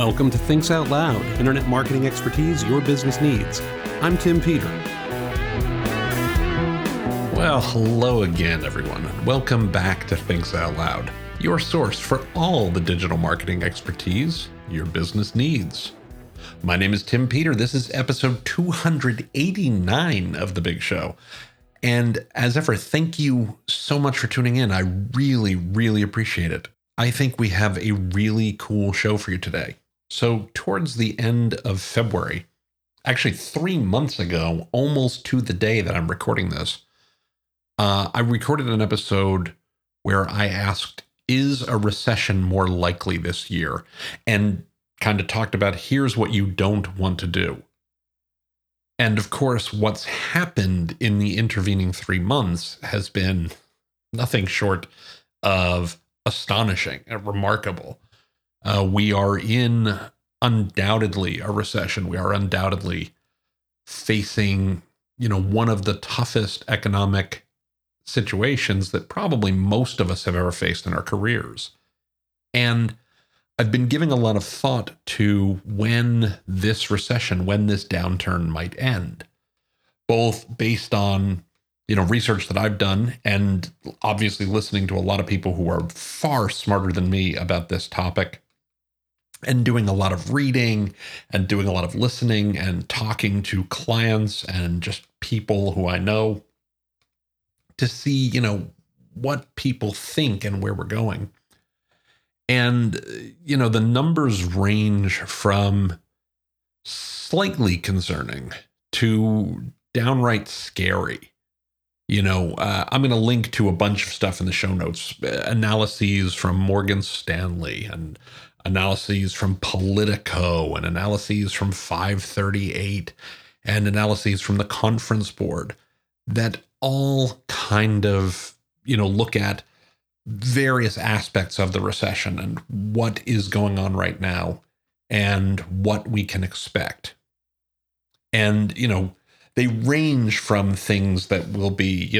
Welcome to Thinks Out Loud, internet marketing expertise your business needs. I'm Tim Peter. Well, hello again, everyone. Welcome back to Thinks Out Loud, your source for all the digital marketing expertise your business needs. My name is Tim Peter. This is episode 289 of The Big Show. And as ever, thank you so much for tuning in. I really appreciate it. I think we have a really cool show for you today. So towards the end of February, actually 3 months ago, almost to the day that I'm recording this, I recorded an episode where I asked, is a recession more likely this year? And kind of talked about, here's what you don't want to do. And of course, what's happened in the intervening 3 months has been nothing short of astonishing and remarkable. We are in undoubtedly a recession. We are undoubtedly facing, one of the toughest economic situations that probably most of us have ever faced in our careers. And I've been giving a lot of thought to when this recession, when this downturn might end, both based on research that I've done and obviously listening to a lot of people who are far smarter than me about this topic, and doing a lot of reading and doing a lot of listening and talking to clients and just people who I know to see, what people think and where we're going. And, the numbers range from slightly concerning to downright scary. I'm going to link to a bunch of stuff in the show notes, analyses from Morgan Stanley and analyses from Politico and analyses from 538 and analyses from the Conference Board that all kind of, look at various aspects of the recession and what is going on right now and what we can expect. And, they range from things that will be,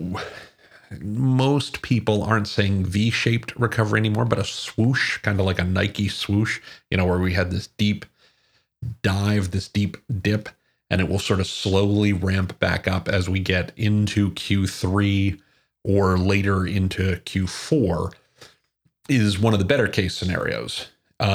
most people aren't saying V-shaped recovery anymore, but a swoosh, kind of like a Nike swoosh, where we had this deep dive, this deep dip, and it will sort of slowly ramp back up as we get into Q3 or later into Q4 is one of the better case scenarios.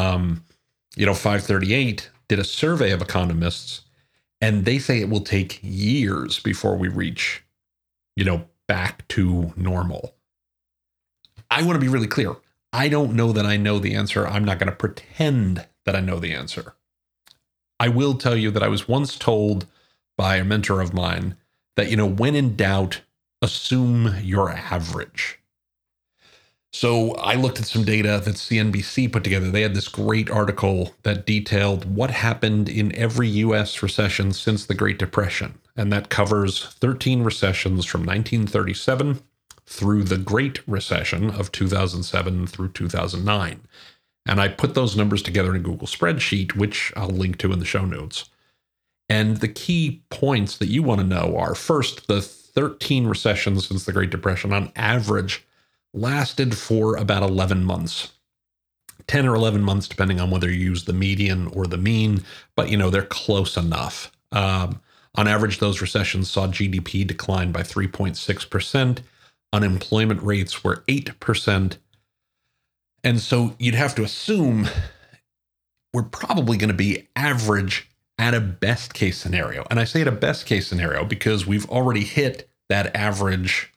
538 did a survey of economists, and they say it will take years before we reach, back to normal. I want to be really clear. I don't know that I know the answer. I'm not going to pretend that I know the answer. I will tell you that I was once told by a mentor of mine that, when in doubt, assume you're average. So I looked at some data that CNBC put together. They had this great article that detailed what happened in every U.S. recession since the Great Depression. And that covers 13 recessions from 1937 through the Great Recession of 2007 through 2009. And I put those numbers together in a Google spreadsheet, which I'll link to in the show notes. And the key points that you want to know are, first, the 13 recessions since the Great Depression on average lasted for about 11 months, 10 or 11 months, depending on whether you use the median or the mean, but they're close enough. On average, those recessions saw GDP decline by 3.6%. Unemployment rates were 8%. And so you'd have to assume we're probably going to be average at a best case scenario. And I say at a best case scenario because we've already hit that average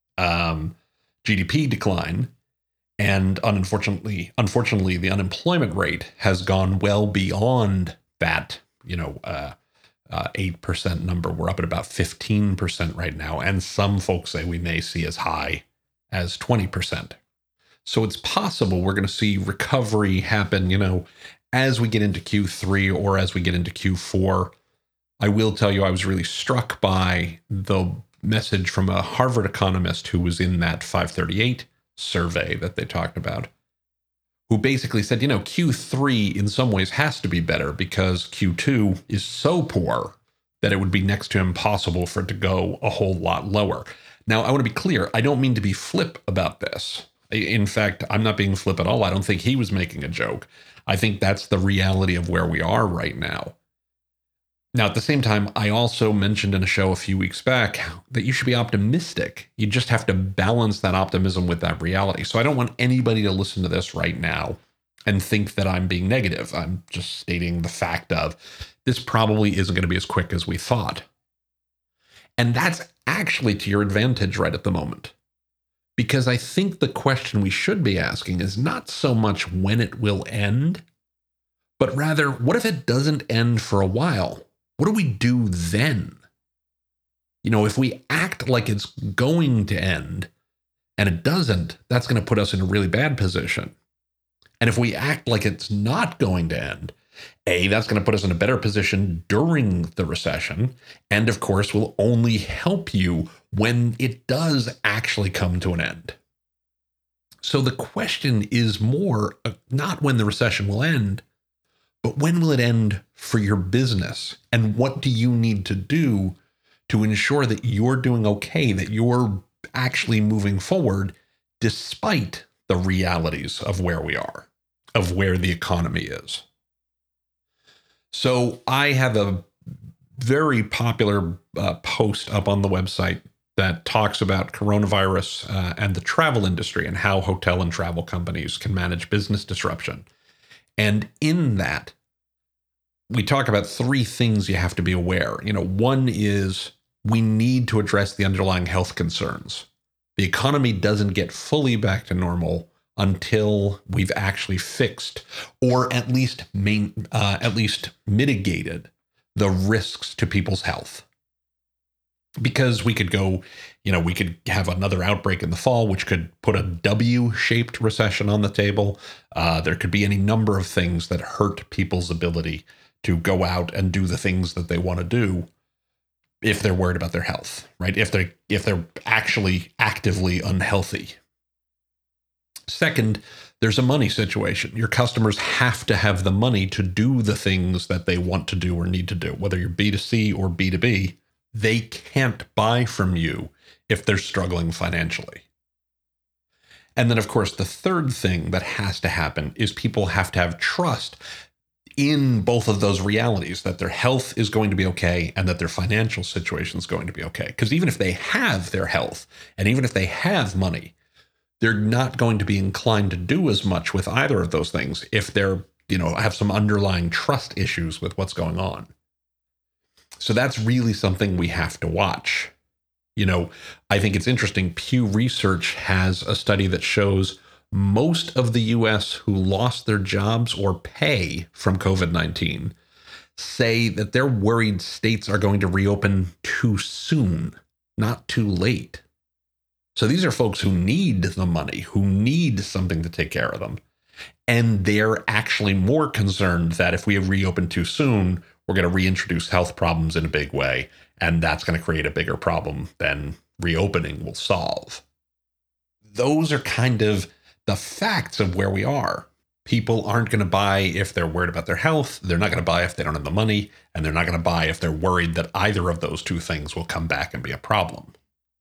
GDP decline. And unfortunately, the unemployment rate has gone well beyond that, 8% number. We're up at about 15% right now. And some folks say we may see as high as 20%. So it's possible we're going to see recovery happen, as we get into Q3 or as we get into Q4. I will tell you, I was really struck by the message from a Harvard economist who was in that 538 survey that they talked about, who basically said, Q3 in some ways has to be better because Q2 is so poor that it would be next to impossible for it to go a whole lot lower. Now, I want to be clear. I don't mean to be flip about this. In fact, I'm not being flip at all. I don't think he was making a joke. I think that's the reality of where we are right now. Now, at the same time, I also mentioned in a show a few weeks back that you should be optimistic. You just have to balance that optimism with that reality. So I don't want anybody to listen to this right now and think that I'm being negative. I'm just stating the fact of this probably isn't going to be as quick as we thought. And that's actually to your advantage right at the moment. Because I think the question we should be asking is not so much when it will end, but rather, what if it doesn't end for a while? What do we do then? If we act like it's going to end and it doesn't, that's going to put us in a really bad position. And if we act like it's not going to end, that's going to put us in a better position during the recession. And of course, will only help you when it does actually come to an end. So the question is more not when the recession will end, but when will it end for your business? And what do you need to do to ensure that you're doing okay, that you're actually moving forward despite the realities of where we are, of where the economy is? So I have a very popular post up on the website that talks about coronavirus and the travel industry and how hotel and travel companies can manage business disruption. And in that, we talk about three things you have to be aware. One is we need to address the underlying health concerns. The economy doesn't get fully back to normal until we've actually fixed or at least mitigated the risks to people's health. Because we could go, we could have another outbreak in the fall, which could put a W-shaped recession on the table. There could be any number of things that hurt people's ability to go out and do the things that they want to do if they're worried about their health, right? If they're actually actively unhealthy. Second, there's a money situation. Your customers have to have the money to do the things that they want to do or need to do, whether you're B2C or B2B. They can't buy from you if they're struggling financially. And then, of course, the third thing that has to happen is people have to have trust in both of those realities, that their health is going to be okay and that their financial situation is going to be okay. Because even if they have their health and even if they have money, they're not going to be inclined to do as much with either of those things if they're, have some underlying trust issues with what's going on. So that's really something we have to watch. I think it's interesting. Pew Research has a study that shows most of the U.S. who lost their jobs or pay from COVID-19 say that they're worried states are going to reopen too soon, not too late. So these are folks who need the money, who need something to take care of them. And they're actually more concerned that if we reopen too soon, we're going to reintroduce health problems in a big way. And that's going to create a bigger problem than reopening will solve. Those are kind of the facts of where we are. People aren't going to buy if they're worried about their health. They're not going to buy if they don't have the money. And they're not going to buy if they're worried that either of those two things will come back and be a problem.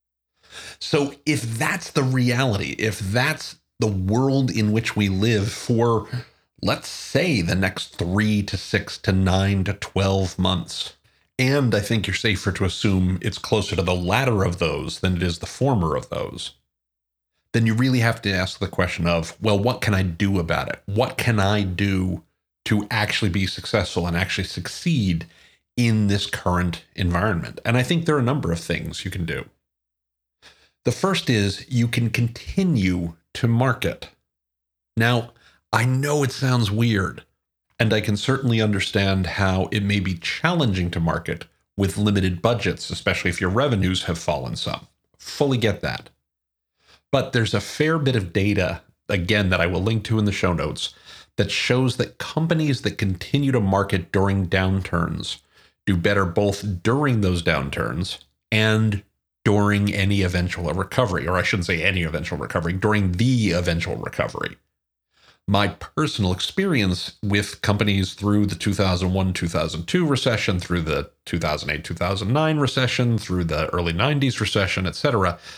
So if that's the reality, if that's the world in which we live for, let's say, the next 3 to 6 to 9 to 12 months, and I think you're safer to assume it's closer to the latter of those than it is the former of those, then you really have to ask the question of, well, what can I do about it? What can I do to actually be successful and actually succeed in this current environment? And I think there are a number of things you can do. The first is you can continue to market. Now, I know it sounds weird, and I can certainly understand how it may be challenging to market with limited budgets, especially if your revenues have fallen some. Fully get that. But there's a fair bit of data, again, that I will link to in the show notes, that shows that companies that continue to market during downturns do better both during those downturns and during any eventual recovery, or I shouldn't say any eventual recovery, during the eventual recovery. My personal experience with companies through the 2001-2002 recession, through the 2008-2009 recession, through the early 90s recession, etc.,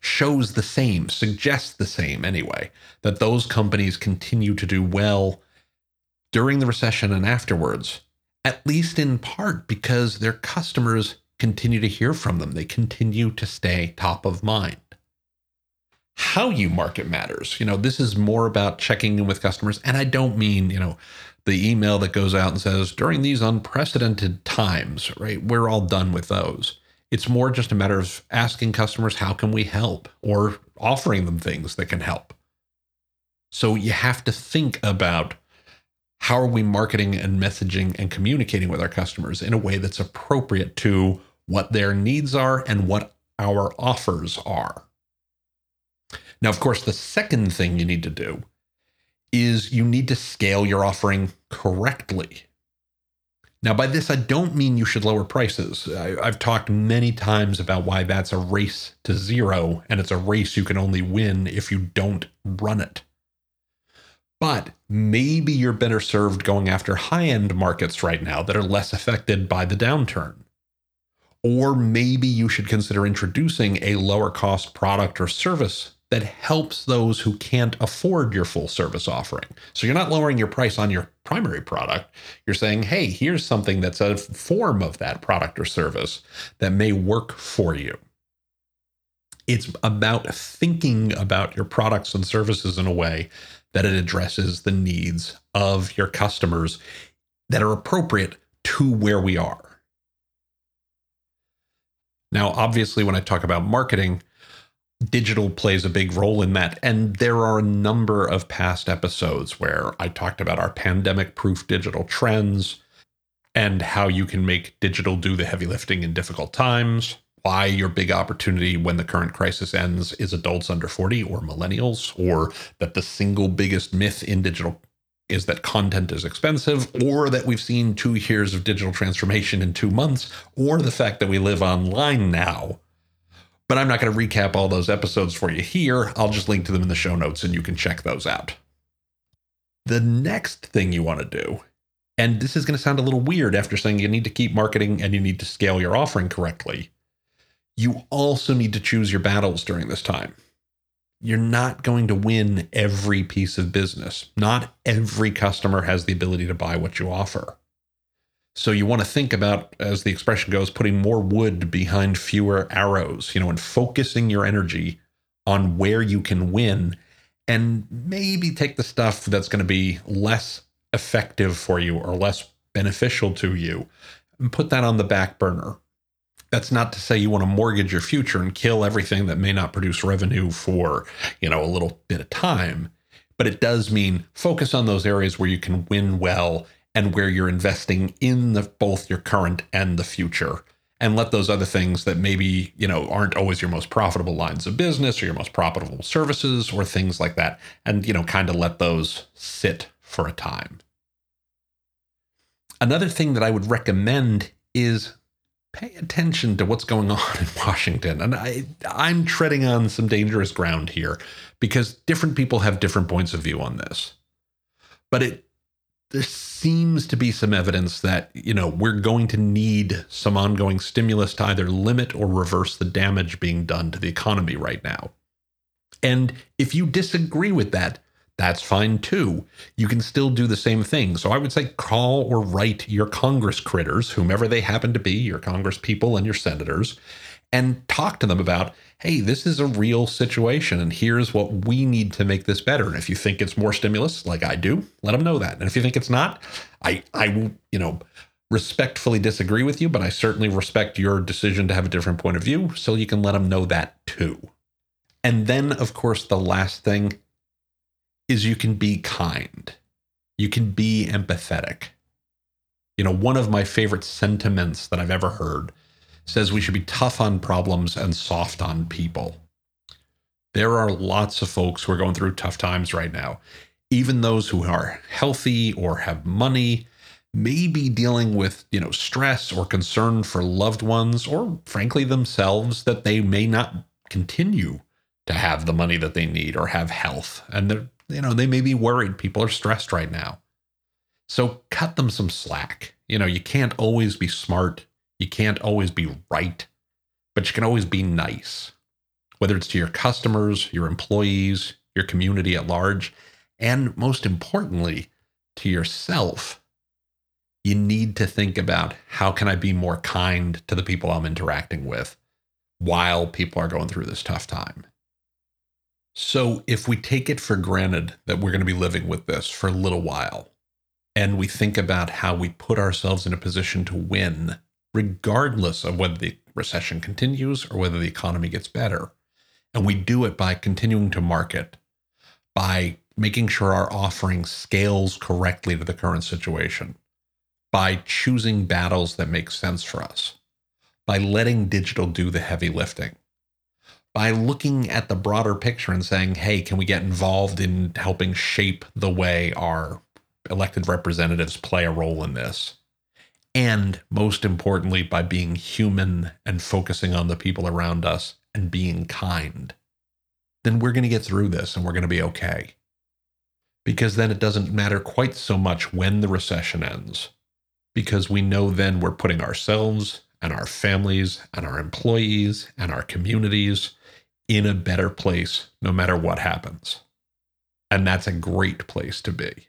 shows the same, suggests the same anyway, that those companies continue to do well during the recession and afterwards, at least in part because their customers continue to hear from them. They continue to stay top of mind. How you market matters. This is more about checking in with customers. And I don't mean, the email that goes out and says, during these unprecedented times, right? We're all done with those. It's more just a matter of asking customers, how can we help? Or offering them things that can help. So you have to think about, how are we marketing and messaging and communicating with our customers in a way that's appropriate to what their needs are and what our offers are? Now, of course, the second thing you need to do is you need to scale your offering correctly. Now, by this, I don't mean you should lower prices. I've talked many times about why that's a race to zero, and it's a race you can only win if you don't run it. But maybe you're better served going after high-end markets right now that are less affected by the downturn. Or maybe you should consider introducing a lower cost product or service that helps those who can't afford your full service offering. So you're not lowering your price on your primary product. You're saying, hey, here's something that's a form of that product or service that may work for you. It's about thinking about your products and services in a way that it addresses the needs of your customers that are appropriate to where we are. Now, obviously, when I talk about marketing, digital plays a big role in that. And there are a number of past episodes where I talked about our pandemic-proof digital trends and how you can make digital do the heavy lifting in difficult times. Why your big opportunity when the current crisis ends is adults under 40 or millennials, or that the single biggest myth in digital is that content is expensive, or that we've seen 2 years of digital transformation in 2 months, or the fact that we live online now. But I'm not going to recap all those episodes for you here. I'll just link to them in the show notes and you can check those out. The next thing you want to do, and this is going to sound a little weird after saying you need to keep marketing and you need to scale your offering correctly, you also need to choose your battles during this time. You're not going to win every piece of business. Not every customer has the ability to buy what you offer. So you want to think about, as the expression goes, putting more wood behind fewer arrows, and focusing your energy on where you can win, and maybe take the stuff that's going to be less effective for you or less beneficial to you and put that on the back burner. That's not to say you want to mortgage your future and kill everything that may not produce revenue for, a little bit of time. But it does mean focus on those areas where you can win well and where you're investing in both your current and the future. And let those other things that maybe, aren't always your most profitable lines of business or your most profitable services or things like that. And, kind of let those sit for a time. Another thing that I would recommend is pay attention to what's going on in Washington. And I'm treading on some dangerous ground here because different people have different points of view on this. But there seems to be some evidence that, we're going to need some ongoing stimulus to either limit or reverse the damage being done to the economy right now. And if you disagree with that, that's fine too. You can still do the same thing. So I would say call or write your Congress critters, whomever they happen to be, your Congress people and your senators, and talk to them about, hey, this is a real situation and here's what we need to make this better. And if you think it's more stimulus, like I do, let them know that. And if you think it's not, I will, respectfully disagree with you, but I certainly respect your decision to have a different point of view. So you can let them know that too. And then, of course, the last thing is you can be kind. You can be empathetic. One of my favorite sentiments that I've ever heard says we should be tough on problems and soft on people. There are lots of folks who are going through tough times right now. Even those who are healthy or have money may be dealing with, stress or concern for loved ones or frankly themselves that they may not continue to have the money that they need or have health. And they may be worried. People are stressed right now. So cut them some slack. You can't always be smart. You can't always be right, but you can always be nice. whether it's to your customers, your employees, your community at large, and most importantly, to yourself. You need to think about, how can I be more kind to the people I'm interacting with while people are going through this tough time? So if we take it for granted that we're going to be living with this for a little while, and we think about how we put ourselves in a position to win, regardless of whether the recession continues or whether the economy gets better, and we do it by continuing to market, by making sure our offering scales correctly to the current situation, by choosing battles that make sense for us, by letting digital do the heavy lifting, by looking at the broader picture and saying, hey, can we get involved in helping shape the way our elected representatives play a role in this? And most importantly, by being human and focusing on the people around us and being kind, then we're going to get through this and we're going to be okay. Because then it doesn't matter quite so much when the recession ends, because we know then we're putting ourselves and our families and our employees and our communities in a better place no matter what happens. And that's a great place to be.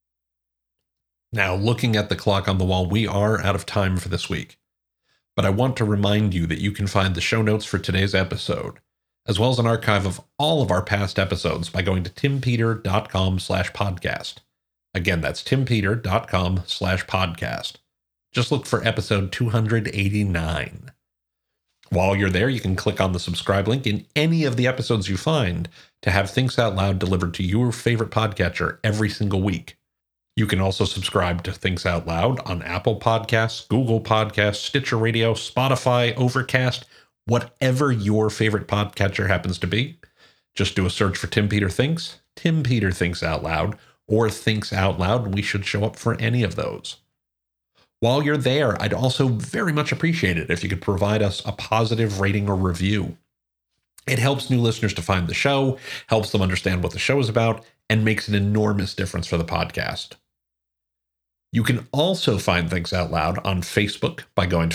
Now, looking at the clock on the wall, we are out of time for this week. But I want to remind you that you can find the show notes for today's episode, as well as an archive of all of our past episodes, by going to timpeter.com/podcast. Again, that's timpeter.com/podcast. Just look for episode 289. While you're there, you can click on the subscribe link in any of the episodes you find to have Thinks Out Loud delivered to your favorite podcatcher every single week. You can also subscribe to Thinks Out Loud on Apple Podcasts, Google Podcasts, Stitcher Radio, Spotify, Overcast, whatever your favorite podcatcher happens to be. Just do a search for Tim Peter Thinks, Tim Peter Thinks Out Loud, or Thinks Out Loud. We should show up for any of those. While you're there, I'd also very much appreciate it if you could provide us a positive rating or review. It helps new listeners to find the show, helps them understand what the show is about, and makes an enormous difference for the podcast. You can also find Thinks Out Loud on Facebook by going to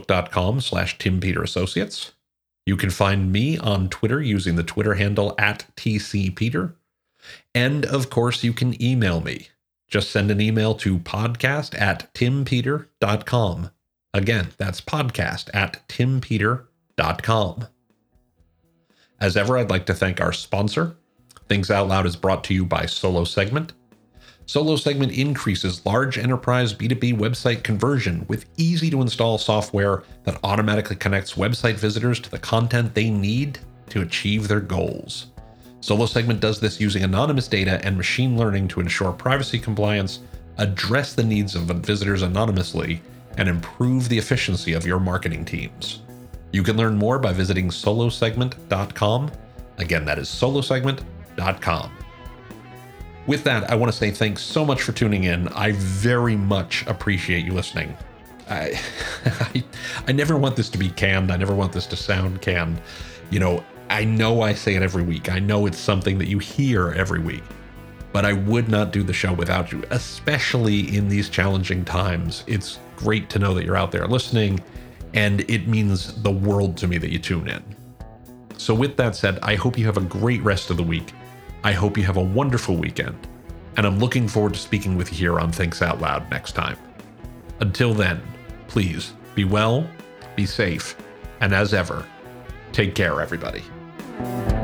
facebook.com/TimPeterAssociates. You can find me on Twitter using the Twitter handle @TCPeter. And of course, you can email me. Just send an email to podcast@timpeter.com. Again, that's podcast@timpeter.com. As ever, I'd like to thank our sponsor. Thinks Out Loud is brought to you by Solo Segment. Solo Segment increases large enterprise B2B website conversion with easy-to-install software that automatically connects website visitors to the content they need to achieve their goals. Solo Segment does this using anonymous data and machine learning to ensure privacy compliance, address the needs of visitors anonymously, and improve the efficiency of your marketing teams. You can learn more by visiting solosegment.com. Again, that is solosegment.com. With that, I want to say thanks so much for tuning in. I very much appreciate you listening. I never want this to be canned. I never want this to sound canned. I know I say it every week. I know it's something that you hear every week. But I would not do the show without you, especially in these challenging times. It's great to know that you're out there listening, and it means the world to me that you tune in. So with that said, I hope you have a great rest of the week. I hope you have a wonderful weekend. And I'm looking forward to speaking with you here on Thinks Out Loud next time. Until then, please be well, be safe, and as ever, take care, everybody.